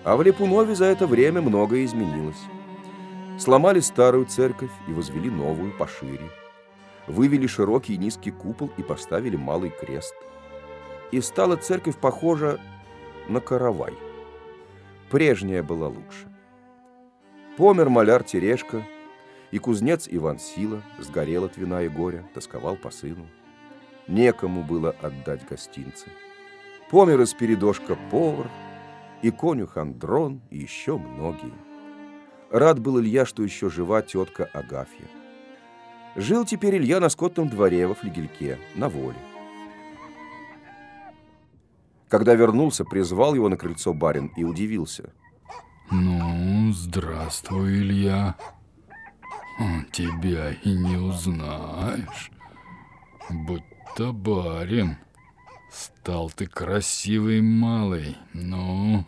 А в Липунове за это время многое изменилось. Сломали старую церковь и возвели новую пошире. Вывели широкий низкий купол и поставили малый крест. И стала церковь похожа на каравай. Прежняя была лучше. Помер маляр Терешка, и кузнец Иван Сила сгорел от вина и горя, тосковал по сыну. Некому было отдать гостинцы. Помер и Спиридошка повар, и конюх Андрон, и еще многие. Рад был Илья, что еще жива тетка Агафья. Жил теперь Илья на скотном дворе во флигельке, на воле. Когда вернулся, призвал его на крыльцо барин и удивился. Ну, здравствуй, Илья. Тебя и не узнаешь. Будь-то барин. Стал ты красивый малый. Ну,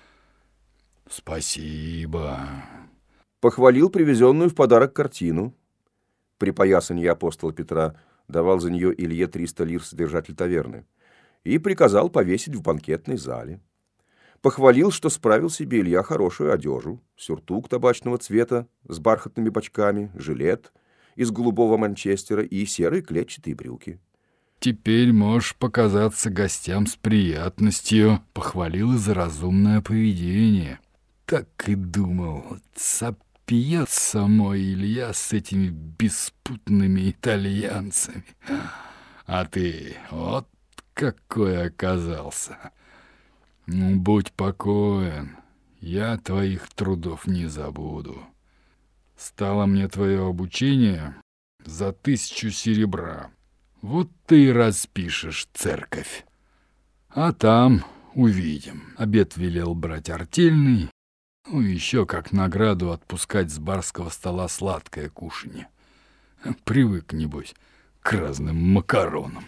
спасибо. Похвалил привезенную в подарок картину. Припоясанье апостола Петра давал за нее Илье 300 лир содержатель таверны и приказал повесить в банкетной зале. Похвалил, что справил себе Илья хорошую одежу, сюртук табачного цвета с бархатными бочками, жилет из голубого манчестера и серые клетчатые брюки. Теперь можешь показаться гостям с приятностью. Похвалил и за разумное поведение. Так и думал, сопьется мой Илья с этими беспутными итальянцами. А ты вот какой оказался. Ну, будь покоен, я твоих трудов не забуду. Стало мне твое обучение за 1000 серебра. Вот ты и распишешь церковь. А там увидим. Обед велел брать артельный, ну, еще как награду отпускать с барского стола сладкое кушанье. Привык, небось, к разным макаронам.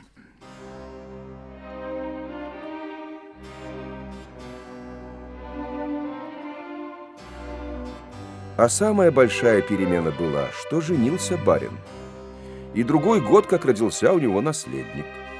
А самая большая перемена была, что женился барин. И другой год, как родился у него наследник.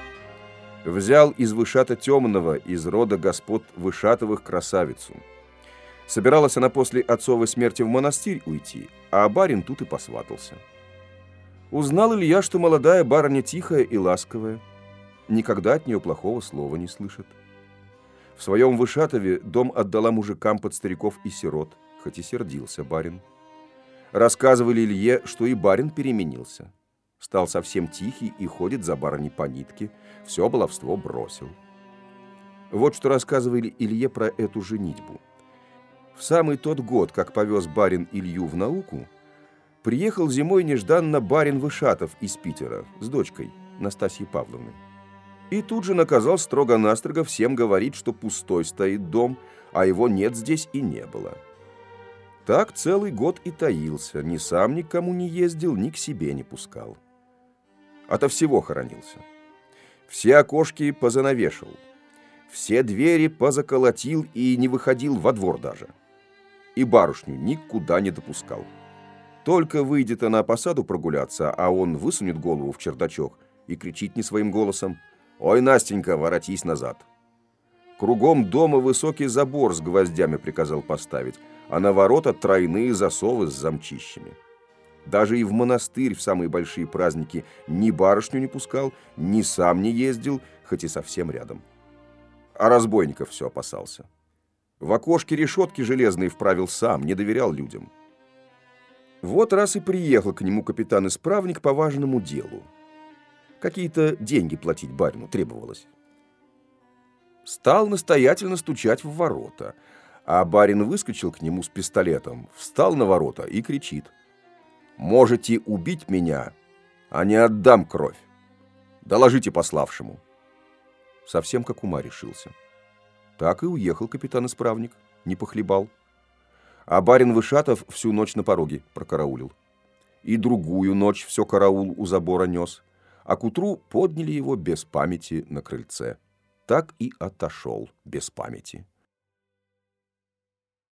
Взял из Вышата Темного, из рода господ Вышатовых, красавицу. Собиралась она после отцовой смерти в монастырь уйти, а барин тут и посватался. Узнал Илья, что молодая барыня тихая и ласковая, никогда от нее плохого слова не слышит. В своем Вышатове дом отдала мужикам под стариков и сирот, хоть и сердился барин. Рассказывали Илье, что и барин переменился. Стал совсем тихий и ходит за барыней по нитке, все баловство бросил. Вот что рассказывали Илье про эту женитьбу. В самый тот год, как повез барин Илью в науку, приехал зимой нежданно барин Вышатов из Питера с дочкой Настасьей Павловной. И тут же наказал строго-настрого всем говорить, что пустой стоит дом, а его нет здесь и не было. Так целый год и таился, ни сам никому не ездил, ни к себе не пускал. Ото всего хоронился. Все окошки позанавешал, все двери позаколотил и не выходил во двор даже. И барышню никуда не допускал. Только выйдет она по саду прогуляться, а он высунет голову в чердачок и кричит не своим голосом: «Ой, Настенька, воротись назад!» Кругом дома высокий забор с гвоздями приказал поставить, а на ворота тройные засовы с замчищами. Даже и в монастырь в самые большие праздники ни барышню не пускал, ни сам не ездил, хоть и совсем рядом. А разбойников все опасался. В окошке решетки железные вправил сам, не доверял людям. Вот раз и приехал к нему капитан-исправник по важному делу. Какие-то деньги платить барину требовалось. Стал настоятельно стучать в ворота, а барин выскочил к нему с пистолетом, встал на ворота и кричит: «Можете убить меня, а не отдам кровь. Доложите пославшему». Совсем как ума решился. Так и уехал капитан-исправник, не похлебал. А барин Вышатов всю ночь на пороге прокараулил. И другую ночь все караул у забора нес, а к утру подняли его без памяти на крыльце. Так и отошел без памяти.